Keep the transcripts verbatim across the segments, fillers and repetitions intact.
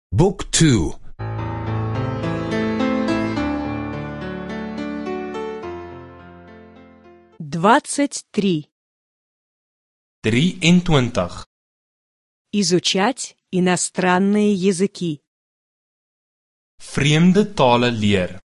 Book two. двадцать три. drieëntwintig. Изучать иностранные языки. Vreemde tale leer.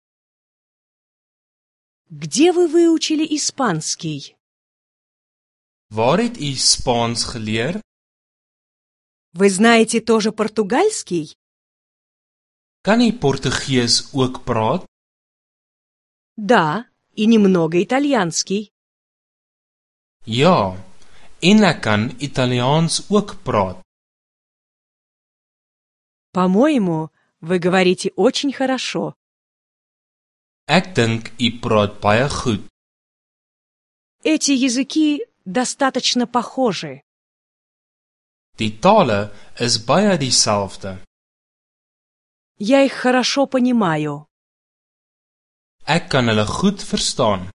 Где вы выучили испанский? Waar het u Spaans geleer? Вы знаете тоже португальский? Kan u Portugees ook praat? Да, и немного итальянский. Ja, en ek kan Italiaans ook praat. По-моему, вы говорите очень хорошо. Ek dink u praat baie goed. Эти языки достаточно похожи. Die tale is baie dieselfde. Я их хорошо понимаю. Ek kan hulle goed verstaan.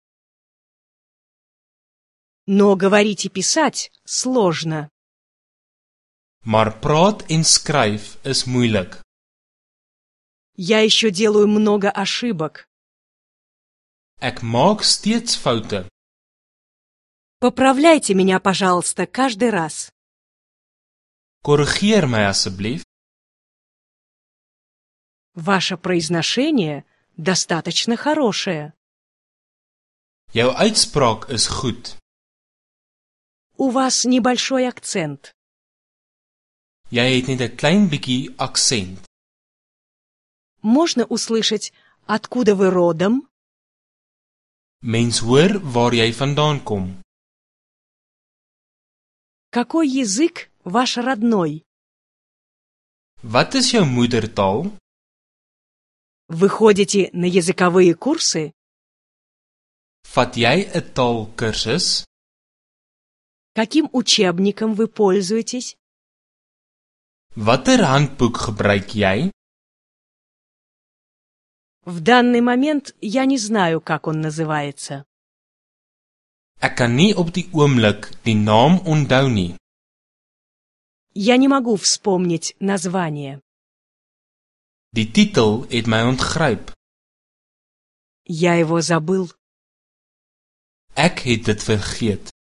Но говорить и писать сложно. Maar praat en skryf is moeilik. Я еще делаю много ошибок. Ek maak steeds foute. Поправляйте меня, пожалуйста, каждый раз. Korrigeer my asseblief. Ваше произношение достаточно хорошее. Jou uitspraak is goed. У вас небольшой акцент. Jy het net 'n klein bietjie aksent. Можно услышать, откуда вы родом? Mens hoor waar jy vandaan kom. Какой язык ваш родной? Wat is jou moedertaal? Вы ходите на языковые курсы? Vat jy 'n taalkursus? Каким учебником вы пользуетесь? Watter handboek gebruik jy? В данный момент я не знаю, как он называется. Ek kan nie op die oomblik die naam onthou nie. Я не могу вспомнить название. Die titel het my ontgryp. Я его забыл. Ek het dit vergeet.